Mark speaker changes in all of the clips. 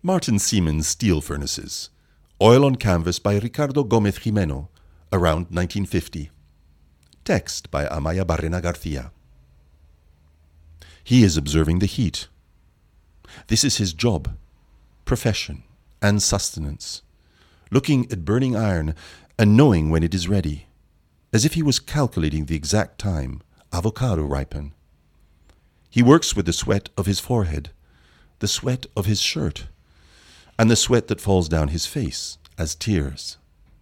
Speaker 1: Martin Siemens Steel Furnaces. Oil on canvas by Ricardo Gómez Jimeno, around 1950. Text by Amaya Barrena Garcia. He is observing the heat. This is his job, profession, and sustenance, looking at burning iron and knowing when it is ready, as if he was calculating the exact time avocado ripen. He works with the sweat of his forehead, the sweat of his shirt, and the sweat that falls down his face as tears.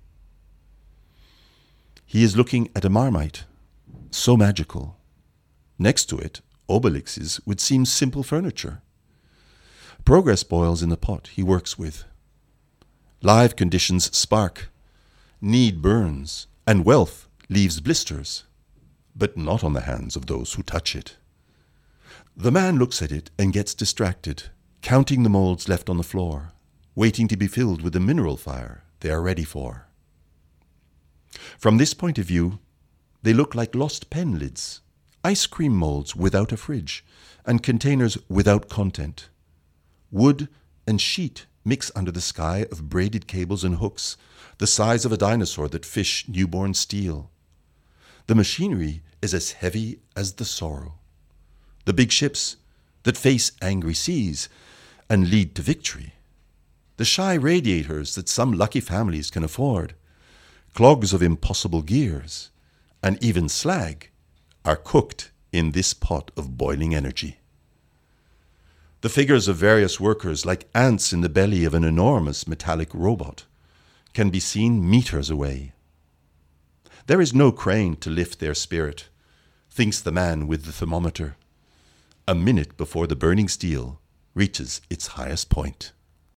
Speaker 1: He is looking at a marmite, so magical. Next to it, Obelixes would seem simple furniture. Progress boils in the pot he works with. Live conditions spark, need burns, and wealth leaves blisters, but not on the hands of those who touch it. The man looks at it and gets distracted, counting the molds left on the floor, waiting to be filled with the mineral fire they are ready for. From this point of view, they look like lost pen lids, ice cream molds without a fridge, and containers without content. Wood and sheet mix under the sky of braided cables and hooks, the size of a dinosaur that fish newborn steel. The machinery is as heavy as the sorrow. The big ships that face angry seas and lead to victory. The shy radiators that some lucky families can afford, clogs of impossible gears, and even slag are cooked in this pot of boiling energy. The figures of various workers, like ants in the belly of an enormous metallic robot, can be seen meters away. There is no crane to lift their spirit, thinks the man with the thermometer, a minute before the burning steel reaches its highest point.